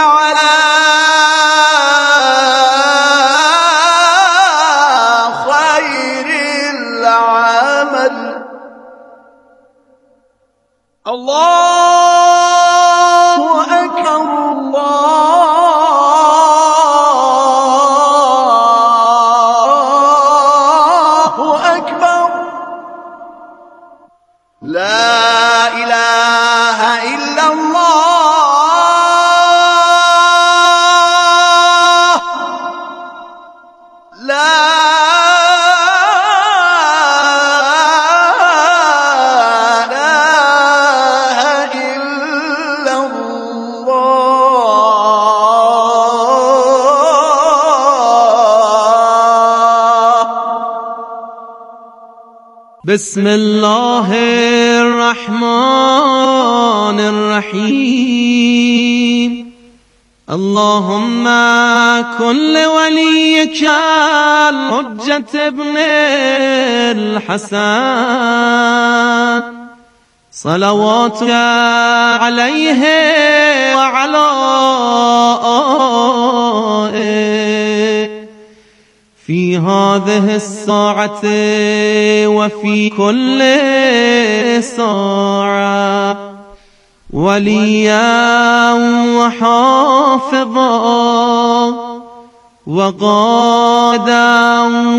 على خير العمل. الله أكبر الله أكبر لا إله إلا الله لا إله إلا الله. بسم الله الرحمن الرحيم. اللهم كن لوليك الحجة ابن الحسن صلواتك عليه وعلى آله في هذه الساعة وفي كل ساعة وليا وحافظا وقادا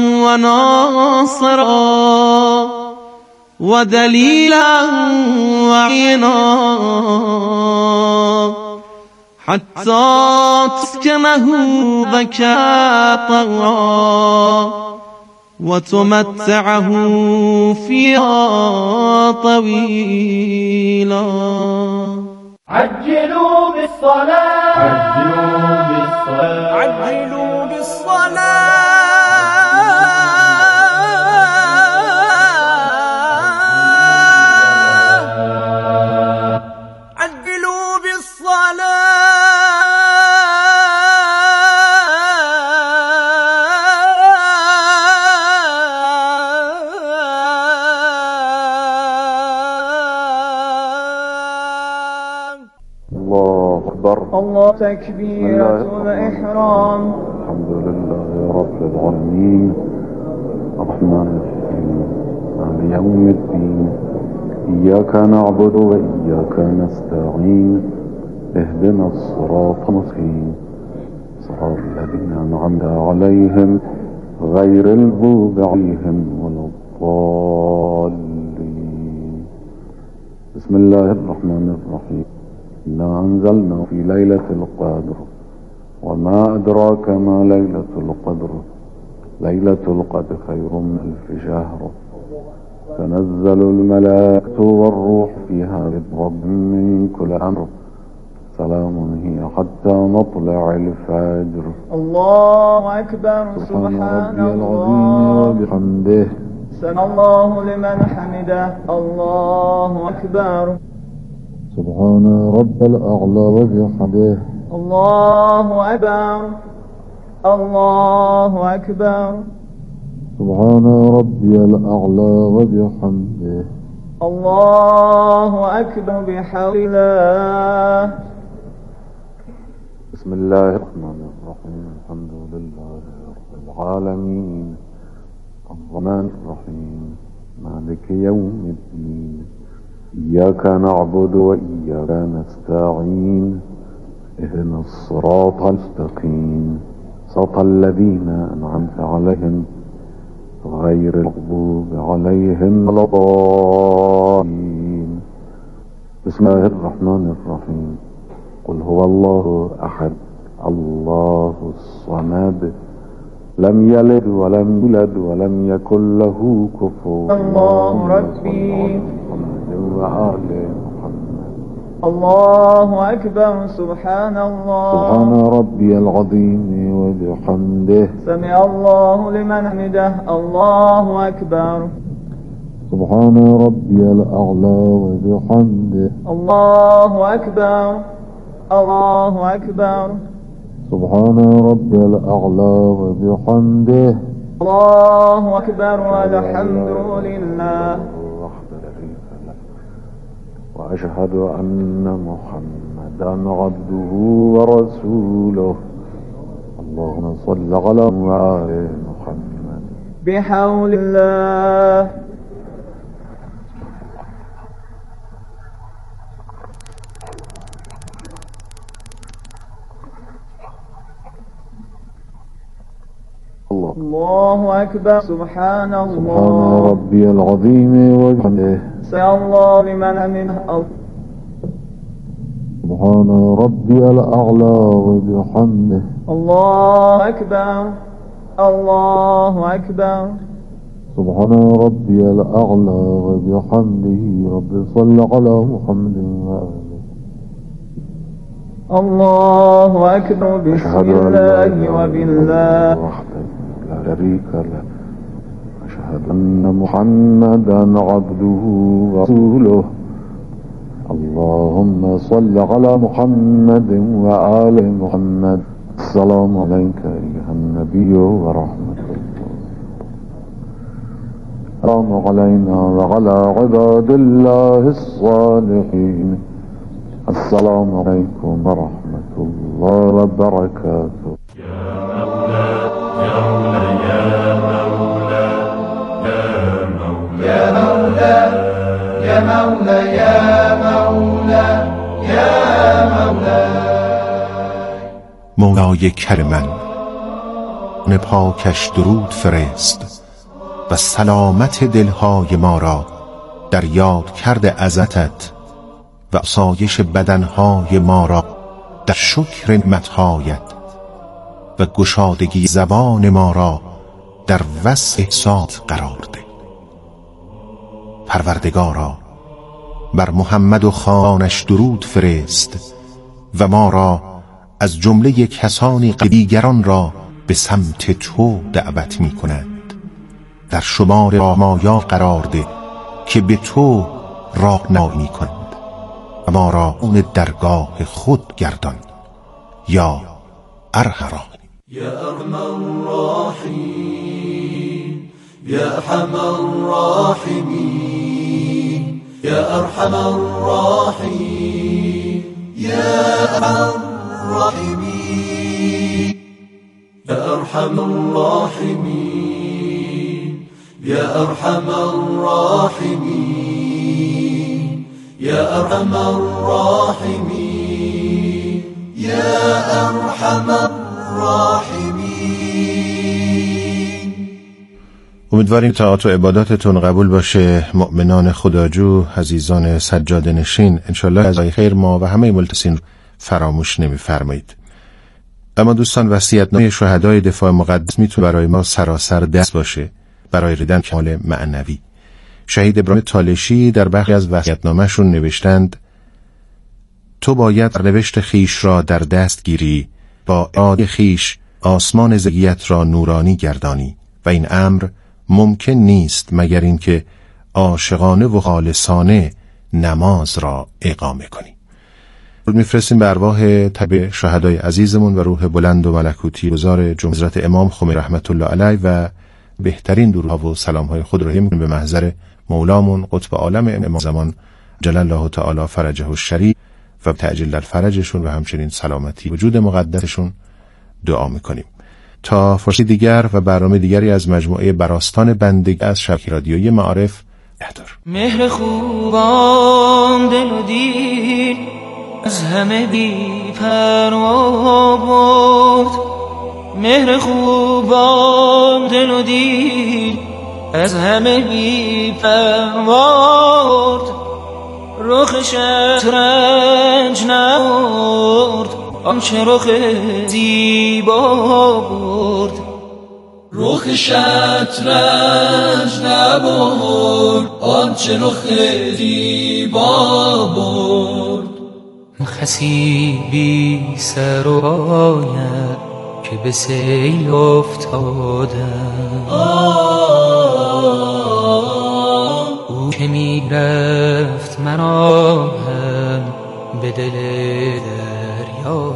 وناصرا ودليلا وعينا حتى تسكنه ذكاء وتمتعه فيها طويلا. عجلوا بالصلاة عجلوا بالصلاة عجلوا بالصلاة عجلوا بالصلاة الله أكبر. الله تكبيرة الإحرام. الحمد لله رب العالمين الرحمن الرحيم مالك يوم الدين إياك نعبد وإياك نستعين اهدنا الصراط المستقيم صراط الذين أنعمت عليهم غير المغضوب عليهم ولا الضالين. بسم الله الرحمن الرحيم. إنا أنزلنا في ليلة القدر وما أدراك ما ليلة القدر ليلة القدر خير من 1000 شهر تنزل الملائكة والروح فيها بإذن من كل أمر سلام هي حتى مطلع الفجر. الله أكبر. سبحان ربي العظيم وبحمده سمع الله لمن حمده. الله أكبر. سبحان رب الأعلى وبحمده. الله أكبر. الله أكبر. سبحان ربي الأعلى وبحمده. الله أكبر بحول الله. بسم الله الرحمن الرحيم. الحمد لله رب العالمين الرحمن الرحيم مالك يوم الدين إياك نعبد وإياك نستعين اهدنا الصراط المستقيم صراط الذين أنعمت عليهم غير المغضوب عليهم ولا الضالين. بسم الله الرحمن الرحيم. قل هو الله أحد الله الصمد لم يلد ولم يولد ولم يكن له كفوا. الله ربي. وآل محمد. الله أكبر. سبحان الله. سبحان ربي العظيم وبحمده. سمع الله لمن حمده. الله أكبر. سبحان ربي الأعلى وبحمده. الله أكبر. الله أكبر. سبحان ربي الأعلى وبحمده. الله أكبر والحمد لله. وأشهد أن محمدا عبده ورسوله اللهم صل على وآل محمد بحول الله. الله أكبر. سبحان الله. سبحان ربي العظيم وبحمده. سمع الله لمن حمده. سبحان ربي الأعلى وبحمده. الله أكبر. الله أكبر. سبحان ربي الأعلى وبحمده. رب صل على محمد وآله. الله أكبر. بسم الله وبالله وحده لا شريك له. أشهد أن محمدا عبده ورسوله اللهم صل على محمد وآل محمد. السلام عليك أيها النبي ورحمة الله. السلام علينا وعلى عباد الله الصالحين. السلام عليكم ورحمة الله وبركاته. يا مولا يا مولا يا مولا يا مولا يا مولا يا مولا. مولای کرمن پاکش درود فرست و سلامت دلهای ما را در یاد کرده عزتت و آسایش بدنهای ما را در شکر نعمتهایت و گشادگی زبان ما را در وصف احسانت قرار ده. پروردگارا بر محمد و خانش درود فرست و ما را از جمله کسانی که دیگران را به سمت تو دعوت می کنند در شمار راهمایا قرار ده که به تو راهنمایی می کنند و ما را اون درگاه خود گردان یا ارحم یا ارحم الراحمین یا ارحم الراحمین یا ارحم الراحمین یا ارحم الراحمین یا ارحم الراحمین یا ارحم الراحمین یا ارحم الراحمین یا ارحم الراحمین. امیدواریم طاعات و عباداتتون قبول باشه. مؤمنان خداجو، عزیزان سجاده نشین، انشالله از خیر ما و همه ملتسین فراموش نمی‌فرمایید. اما دوستان، وصیت‌نامه شهدای دفاع مقدس میتونه برای ما سراسر دست باشه برای رسیدن کمال معنوی. شهید ابراهیم تالشی در بخشی از وصیت‌نامه‌شون نوشتند: تو باید نوشت خیش را در دست گیری، با اراده خیش آسمان زندگیت را نورانی گردانی و این امر ممکن نیست مگر اینکه عاشقانه و خالصانه نماز را اقامه کنی. میفرستیم به ارواح تبع شهدای عزیزمون و روح بلند و ملکوتی گزار جمهوری حضرت امام خمینی رحمت الله علیه و بهترین درودها و سلامهای خود رو می‌کنیم به محضر مولامون قطب عالم امام زمان جل الله تعالی فرجه الشریف و تعجیل در فرجشون و همچنین سلامتی وجود مقدسشون دعا می‌کنیم. تا فرصتی دیگر و برنامه دیگری از مجموعه براستان بندگی از شبکه رادیویی معارف احضار. مهر خوبان دل و دید از همه بی پروا برد. مهر خوبان دل و دید از همه بی پروا برد. رخ شطرنج نبرد آنچه رخ زیبا برد. رخ شطرنج نبرد آنچه رخ زیبا برد. خسی بی سر و پایت که به سیل افتادم. او که می رفت مرا هم به دل دریا.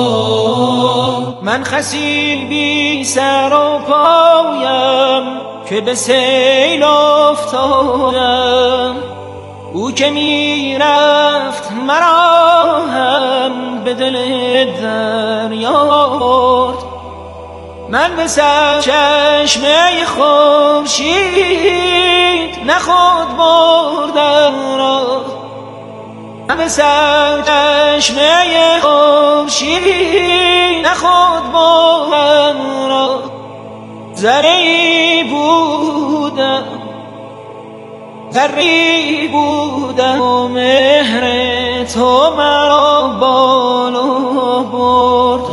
من خسی بی سر و پایم که به سیل افتادم، او که می رفت مرا هم به دل دریا برد. من به سر چشمه خورشید نه خود بردم را، من به سر چشمه خورشید نه خود بردم را. ذره‌ای بودم و مهر تو مرا بالا برد.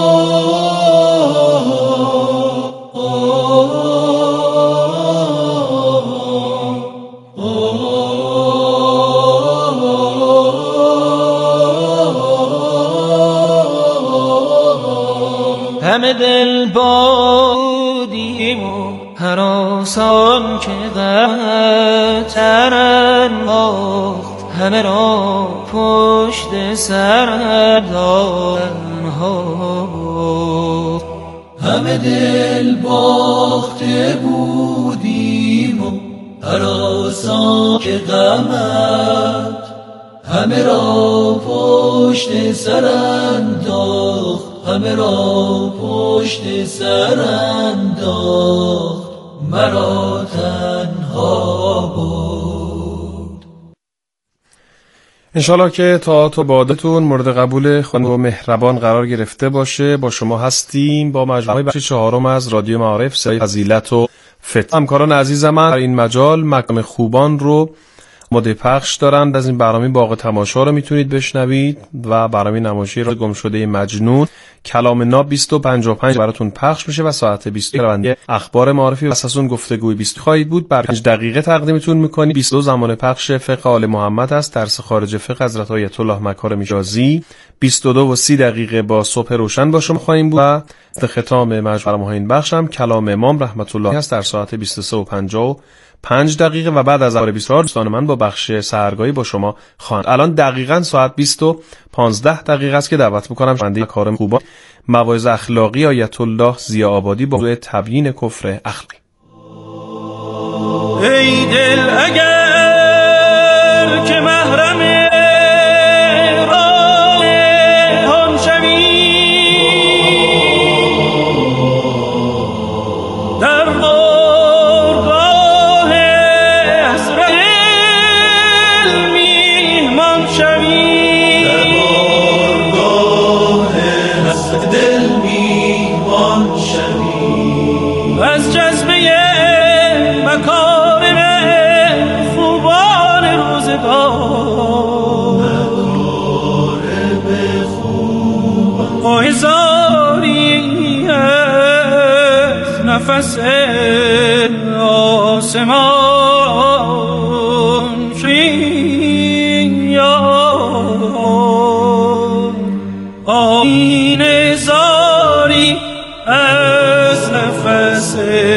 همه دل بودیم و هر آسان که غمتر انداخت، همه را پشت سر دانها بود. همه دل باخته بودیم و هر آسان که غمت همه را پشت سر انداخت، همه را پشت سر انداخت، مرا تنها بود. انشالله که طاعت و عبادتون مورد قبول خدا و مهربان قرار گرفته باشه. با شما هستیم با مجموعه بخش چهارم از رادیو معارف، صدای فضیلت و فتنه. همکاران عزیز من در این مجال مقام خوبان رو ماده پخش دارند. از این برنامه باغ تماشا رو میتونید بشنوید و برنامه نمایشی را گمشده مجنون کلام ناب 20:55 براتون پخش میشه و ساعت 20 رونده اخبار معارفی و اساسون گفتگوی 20 خواهید بود. بر 5 دقیقه تقدیمتون میکنی. 22 زمان پخش فقه آل محمد است، درس خارج فقه حضرت آیت الله مکارم شیرازی. 22:30 با صبح روشن با شما خواهیم بود و ختام مجموعه این بخشم کلام امام رحمت الله است در ساعت 23:55 و بعد از ظهر 24 دوستان من با بخش سحرگاهی با شما خواهند. الان دقیقاً ساعت 20:15 است که دعوت می‌کنم شنونده کارم خوبان مواعظ اخلاقی آیت الله ضیا آبادی با موضوع تبیین کفر اخلاقی. ای دل اگر که محرم راه هم شوی، در بارگاه حضرت میهمان شوی، در بارگاه حضرت دل میهمان شوی، از جذبه مکارم خوبان روزگار، آهزاری از نفس آسمان شوی، آینه زاری از نفس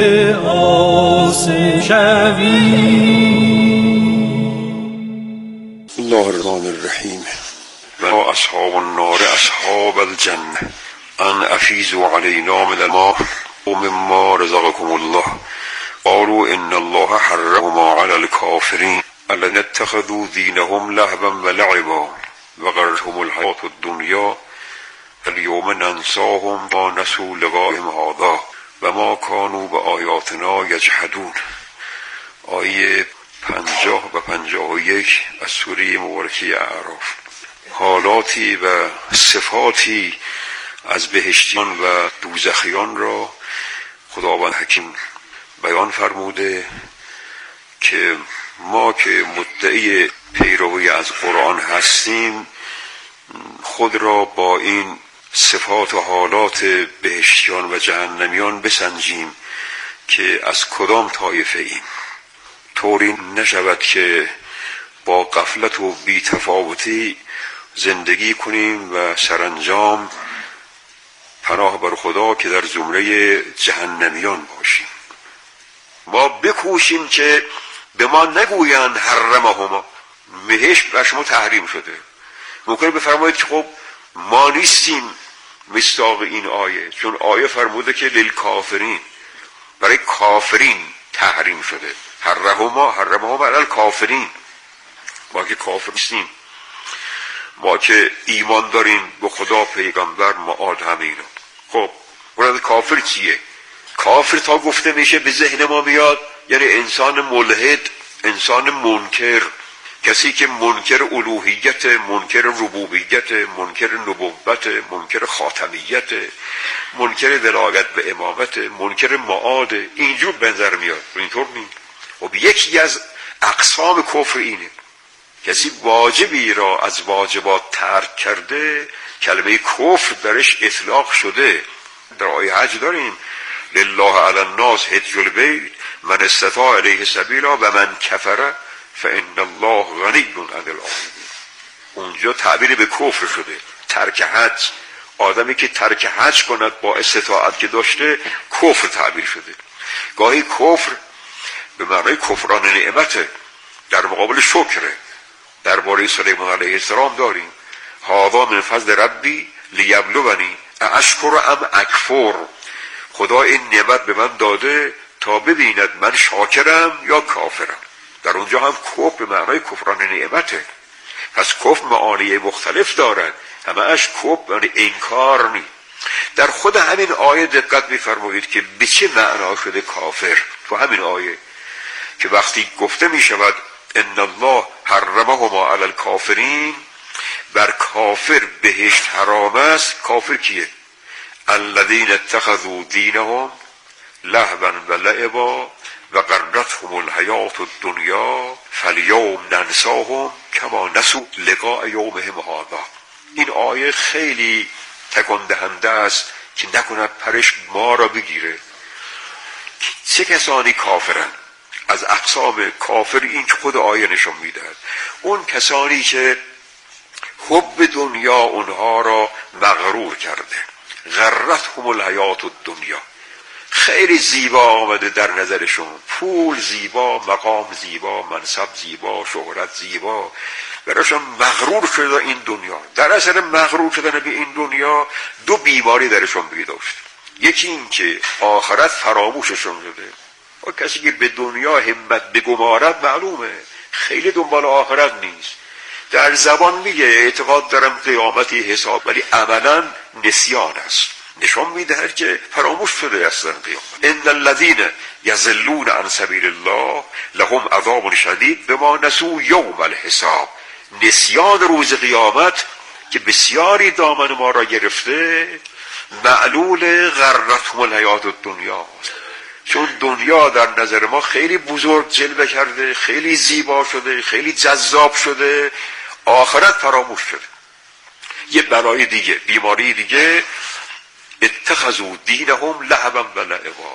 الله الرحمن الرحیم. و اصحاب النار اصحاب الجنه ان افیضوا علینا من الماء و مما رزقکم الله قالوا ان الله حرمهما علی الکافرین الذین اتخذوا دینهم لهوا و لعبا و غرتهم الحیاة الدنیا اليوم ننساهم و نسوا لقاءهم هذا و ما کانوا بآیاتنا یجحدون. آیه 50 و 51 از سوره مبارکه اعراف. حالاتی و صفاتی از بهشتیان و دوزخیان را خداوند حکیم بیان فرموده که ما که مدعی پیروی از قرآن هستیم خود را با این صفات و حالات بهشتیان و جهنمیان بسنجیم که از کدام طایفه ایم، طوری نشود که با غفلت و بی‌تفاوتی زندگی کنیم و سرانجام پناه بر خدا که در زمره جهنمیان باشیم. ما بکوشیم که به ما نگویند حرمهما، بهشت بر شما تحریم شده. ممکنه بفرمایید که خب ما نیستیم مصداق این آیه، چون آیه فرموده که للکافرین، برای کافرین تحریم شده. حرمهما علی الکافرین. ما که کافر نیستیم، ما که ایمان داریم به خدا، پیغمبر، معاد، همه اینا. خب مراد کافر چیه؟ کافر تا گفته میشه به ذهن ما میاد یعنی انسان ملحد، انسان منکر، کسی که منکر الوهیت، منکر ربوبیت، منکر نبوت، منکر خاتمیت، منکر ولایت به امامت، منکر معاد، اینجور به نظر میاد. اینطور نیست. خب یکی از اقسام کفر اینه کسی واجبی را از واجبات ترک کرده، کلمه کفر درش اطلاق شده. در آیه حج داریم لله علی الناس حج البیت من استطاع الیه سبیلا و من کفر فان الله غنی عن العالمین. اونجا تعبیر به کفر شده. ترک حج، آدمی که ترک حج کند با استطاعت که داشته، کفر تعبیر شده. گاهی کفر به معنای کفران نعمته، در مقابل شکره. درباره سلیمان علیه السلام داریم هذا من فضل ربی لیبلونی اشکر ام اکفر. خدا این نعمت به من داده تا ببیند من شاکرم یا کافرم. در اونجا هم کفر به معنای کفران نعمته. پس کفر معانی مختلف دارد، همه اش کفر معنی انکار نی. در خود همین آیه دقت می‌فرمایید که به چه معنا شده کافر. تو همین آیه که وقتی گفته می شود ان الله حرمهما علی الکافرین، بر کافر بهشت حرام است. کافر کیه؟ الذین اتخذوا دینهم لهوا و لعبا و غرتهم الحیات الدنیا فالیوم ننساهم کما نسوا لقاء یومهم هذا. این آیه خیلی تکان دهنده است که نکند پرش ما را بگیره. چه کسانی کافرند؟ از اقسام کافر این که خود آیه نشون میدهد، اون کسانی که حب دنیا اونها را مغرور کرده. غرتهم الحیات الدنیا، خیلی زیبا آمده در نظرشون، پول زیبا، مقام زیبا، منصب زیبا، شهرت زیبا، براشون مغرور شده این دنیا. در اثر مغرور شدن به این دنیا دو بیماری درشون پیدا شد. یکی این که آخرت فراموششون شده. و کسی که به دنیا همت بگمارد معلومه خیلی دنبال آخرت نیست. در زبان میگه اعتقاد دارم قیامتی حساب، ولی عملا نسیان است. نشان میدهد که فراموش شده اصلا قیامت. ان الذين يضلون عن سبيل الله لهم عذاب شدید بما نسوا یوم الحساب. نسیان روز قیامت که بسیاری دامن ما را گرفته، معلول غرتهم الحیات الدنیا. چون دنیا در نظر ما خیلی بزرگ جلوه کرده، خیلی زیبا شده، خیلی جذاب شده، آخرت فراموش شده. یه بلای دیگه، بیماری دیگه، اتخذوا دینهم لهوا و لعبا،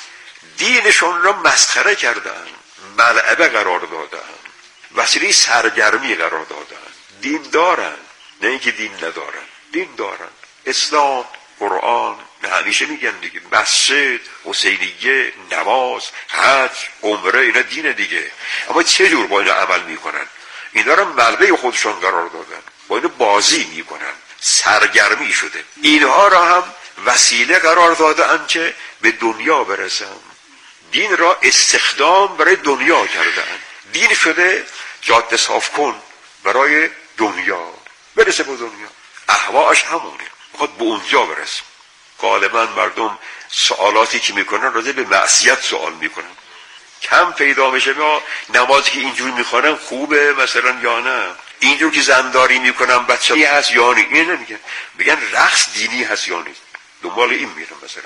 دینشون را مسخره کردن، ملعبه قرار دادن، وسیله سرگرمی قرار دادن. دین دارن، نه اینکه دین ندارن، دین دارن. اسلام، قرآن، همیشه میگن دیگه، مسجد، حسینیه، نماز، حج، عمره، اینا دین دیگه. اما چه جور با اینا عمل میکنن؟ اینا رو ملعبه خودشون قرار دادن، با اینا بازی میکنن، سرگرمی شده. اینها را هم وسیله قرار دادن که به دنیا برسن. دین را استخدام برای دنیا کردن. دین شده جاده صاف کن برای دنیا، برسه به دنیا. اهواش همونه، میخواد به اونجا برسه. غالبا مردم سوالاتی که میکنن راجع به معصیت سوال میکنن. کم پیدا میشه ما نمازی که اینجوری میخوانن خوبه مثلا یا نه، اینجور که زنداری میکنن بچه‌ای هست یا نه. این نمیگن، بگن رقص دینی هست یا نیست. دنبال این میرن. مثلا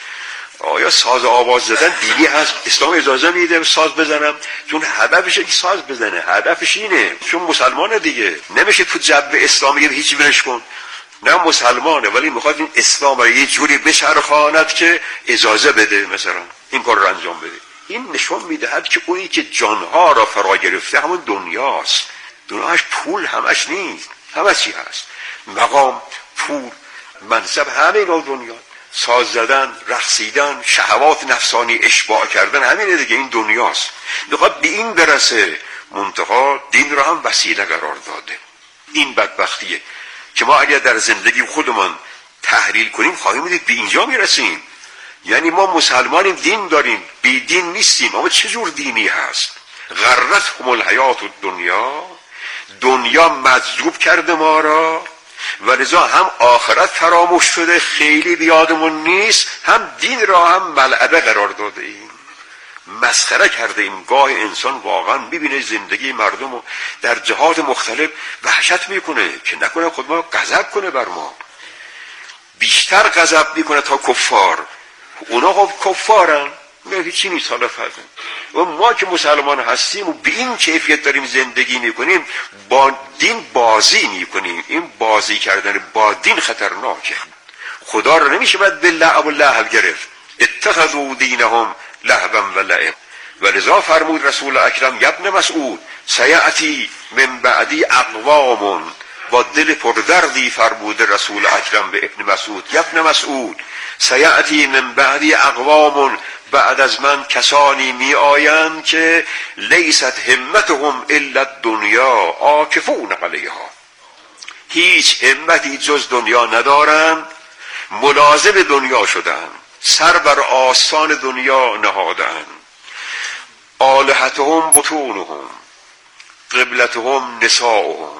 آیا ساز آواز زدن دینی هست؟ اسلام اجازه میده ساز بزنم؟ چون هدفش اینه ساز بزنه، هدفش اینه، چون مسلمانه دیگه. نمیشه تو جبه اسلامی هیچ ولش کن. نه مسلمانه ولی میخواد این اسلام رو یه جوری بچرخاند که اجازه بده مثلا این کار رو انجام بده. این نشون میدهد که اونی که جانها را فرا گرفته همون دنیاست. دنیاش پول همش نیست، همه چی هست. مقام، پول، منصب، همه اینا دنیا. ساز زدن، رقصیدن، شهوات نفسانی اشباع کردن، همینه دیگه. این دنیاست. میخواد به این برسه، منتها دین را هم وسیله قرار داده. این بدبختیه که ما اگر در زندگی خودمان تحلیل کنیم خواهیم دید به اینجا میرسیم. یعنی ما مسلمانیم، دین داریم، بی دین نیستیم. اما چه جور دینی هست؟ غرتهم الحیات دنیا مجذوب کرده ما را و لذا هم آخرت فراموش شده، خیلی بیادمون نیست، هم دین را هم ملعبه قرار داده ایم، مسخره کرده ایم. گاه انسان واقعا میبینه زندگی مردم رو در جهات مختلف وحشت میکنه که نکنه خود ما غضب کنه بر ما، بیشتر غضب میکنه تا کفار. اونا خب کفارن، هیچی نیست. حالا فرض و ما که مسلمان هستیم و به این کیفیت داریم زندگی میکنیم، با دین بازی میکنیم. این بازی کردن با دین خطرناکه. خدا رو نمیشه باید به لعب و لهو گرفت. اتخذوا دینهم لهوا و لعب. و لذا فرمود رسول اکرم ابن مسعود سیأتی من بعدی اقوام، با دل پردردی فرموده رسول اکرم به ابن مسعود ابن مسعود سیأتی من بعدی اقوام، بعد از من کسانی می آیند که لیست همتهم الا الدنیا عاکفون علیها، هیچ همتی جز دنیا ندارند، ملازم دنیا شدند، سر بر آستان دنیا نهادند. آلهتهم بطونهم، قبلتهم نساؤهم،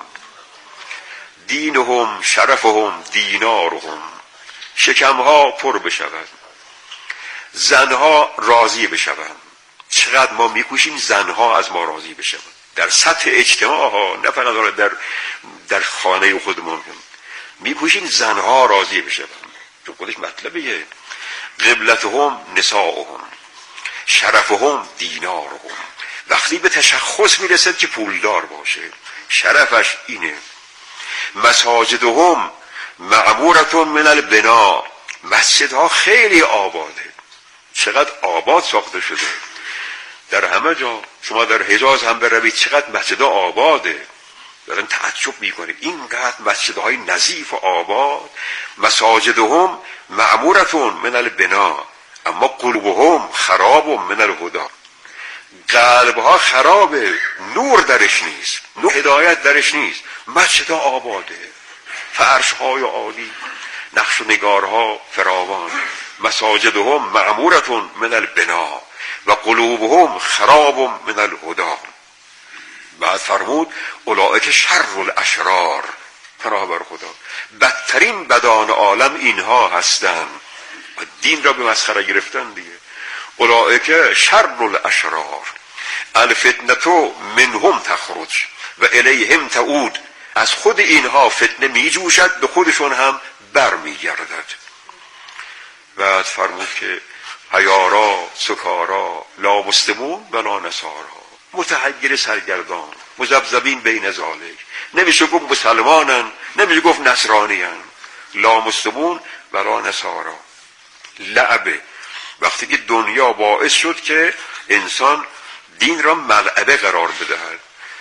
دینهم شرفهم دینارهم. شکمها پر بشود، زنها راضی بشوند. چقدر ما میکوشیم زنها از ما راضی بشوند در سطح اجتماع ها، نه فقط در خانه خودمون میکوشیم زنها راضی بشوند، چون خودش مطلبیه. قبلتهم نساؤهم، شرفهم دینارهم. وقتی به تشخص میرسد که پولدار باشه، شرفش اینه. مساجدهم معمورتون من البنا، مسجدها خیلی آباده. چقدر آباد ساخته شده در همه جا. شما در حجاز هم بروید چقدر مسجدها آباده، دارن تعجب میکنه اینقدر مسجدهای نظیف و آباد. مساجدهم معمورتون من البنا اما قلوبهم خراب من الهدى، قلبها خرابه، نور درش نیست، نور هدایت درش نیست. مسجدها آباده، فرشهای عالی، نقش و نگارها فراوان. مساجدهم معمورتون من البنا و قلوبهم خراب من الهدى. بعد فرمود اولئک شر الاشرار، پناه بر خدا، بدترین بدان عالم اینها هستند. دین را به مسخره گرفتن دیگه. اولئک شر الاشرار الفتنه منهم تخرج و الیهم تعود. از خود اینها فتنه می جوشد، به خودشون هم بر می گردد. بعد فرمود که حیارا سکارا لا مسلمون ولا نصارا، متحیر سرگردان، مذبذبین بین ذالک. نمیشه گفت مسلمانن، نمیشه گفت نصرانیان. لا مسلمون ولا نصارا. لعبه، وقتی که دنیا باعث شد که انسان دین را ملعبه قرار بدهد.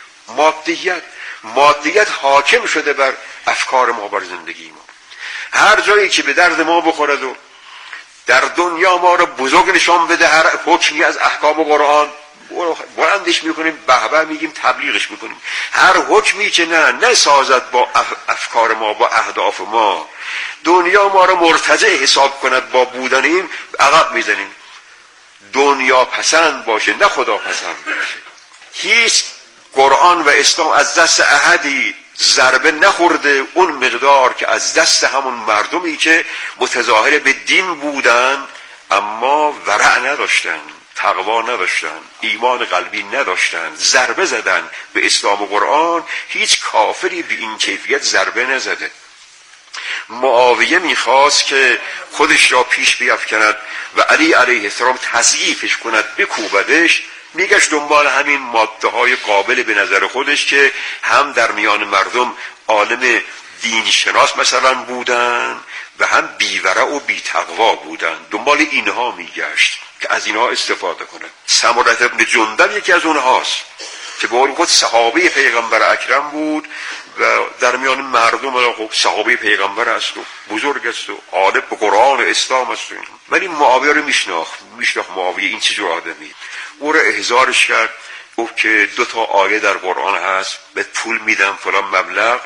مادیت حاکم شده بر افکار ما، بر زندگی ما. هر جایی که به درد ما بخورد و در دنیا ما را بزرگ نشان بده، هر حکمی از احکام قرآن بلندش میکنیم، بهبه میگیم، تبلیغش میکنیم. هر حکمی که نه سازد با افکار ما، با اهداف ما، دنیا ما را مرتجع حساب کند با بودنیم، عقب میزنیم. دنیا پسند باشه نه خدا پسند باشه. هیچ قرآن و اسلام از دست احدی ضربه نخورده اون مقدار که از دست همون مردمی که متظاهر به دین بودن اما ورع نداشتن، تقوا نداشتن، ایمان قلبی نداشتن، ضربه زدن به اسلام و قرآن. هیچ کافری به این کیفیت ضربه نزده. معاویه میخواست که خودش را پیش بیفکند و علی علیه السلام تضعیفش کند، بکوبدش. میگشت دنبال همین ماده های قابل به نظر خودش که هم در میان مردم عالم دین شناس مثلا بودن و هم بیورع و بیتقوا بودن. دنبال اینها میگشت که از اینها استفاده کنه. سمره ابن جندب یکی از اونهاست که به قول خود صحابه پیغمبر اکرم بود و در میان مردم خب صحابه پیغمبر است و بزرگ است و عالم به قرآن و اسلام است. ولی معاویه رو میشناخت معاویه این چه جور آدمی. او رو احضارش کرد، گفت که 2 آیه در قرآن هست، به پول میدم فلان مبلغ،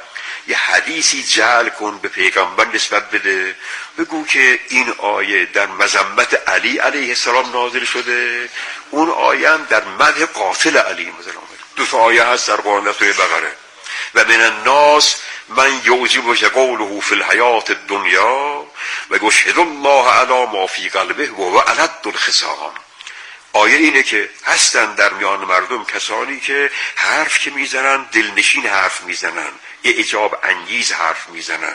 یه حدیثی جعل کن به پیغمبر نسبت بده، بگو که این آیه در مذمت علی علیه السلام نازل شده، اون آیه هم در مدح قاتل علی مثلا آمده. دو تا آیه هست در قرآن در سوره بقره. و من الناس من یعجبک قوله فی الحیات الدنیا و یشهد الله علی ما فی قلبه و هو الد الخصام. آیه اینه که هستن در میان مردم کسانی که حرف که میزنن دلنشین حرف میزنن، اعجاب انگیز حرف میزنن،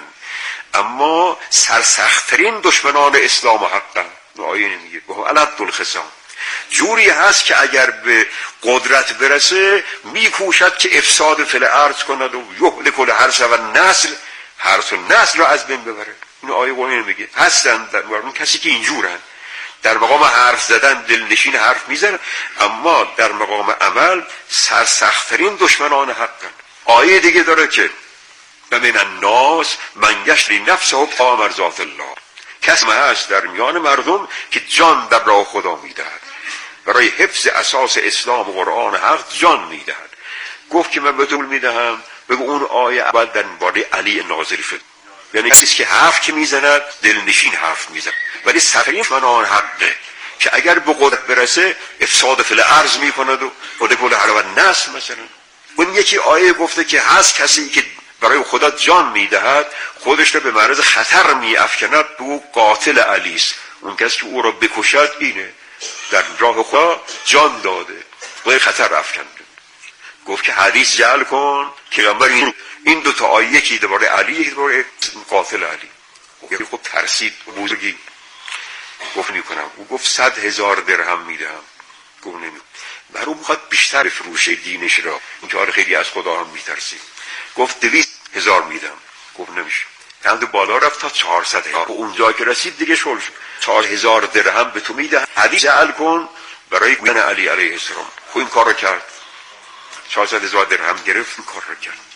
اما سرسختترین دشمنان اسلام و حقن. آیه اینه میگه و هو الد الخصام. جوری هست که اگر به قدرت برسه میکوشد که افساد فی الارض کند و یهلک الحرث و النسل، حرث و نسل رو از بین ببره. این آیه قرآن میگه هستن در مردم کسی که اینجورن، در مقام حرف زدن دلنشین حرف میزنن، اما در مقام عمل سرسختترین دشمنان حقن. آیه دیگه داره که و من الناس من یشری نفسه ابتغاء مرضات الله. کسی هست در میان مردم که جان در راه خدا میدهد، برای حفظ اساس اسلام و قرآن حق جان میدهد. گفت که من به طول میدهم، بگو اون آیه اول در باره علی نازل شد، یعنی کسی که حرف که میزند دلنشین حرف میزند، ولی سرین منان حقه که اگر به قدرت برسه افساد فی الارض میکند و کل حرب الناس مثلا. اون یکی آیه گفته که هست کسی که برای خدا جان میدهد خودش رو به معرض خطر میافکند، او قاتل علی است. اون کسی که او را بکشد اینه در راه خدا جان داده و خطر افکنده. گفت که حدیث جعل کن که پیغمبر این دو تا آیه، یکی درباره علی یکی درباره قاتل علی. خب ترسید بزرگی، گفت نمی‌کنم. او گفت 100,000 درهم میدم. گفت نمی‌کنم. برای میخواد بیشتر بفروشه دینش را، این کار خیلی از خدا هم میترسید. گفت 200,000 میدم. گفت نمیشه. چند بالا رفت تا 400,000. اونجا که رسید دیگه شل شد. 4,000 درهم به تو میدم، حدیث جعل کن برای گویان علی علیه السلام. خب این کار رو کرد. 400,000 درهم گرفت، این کار رو کرد.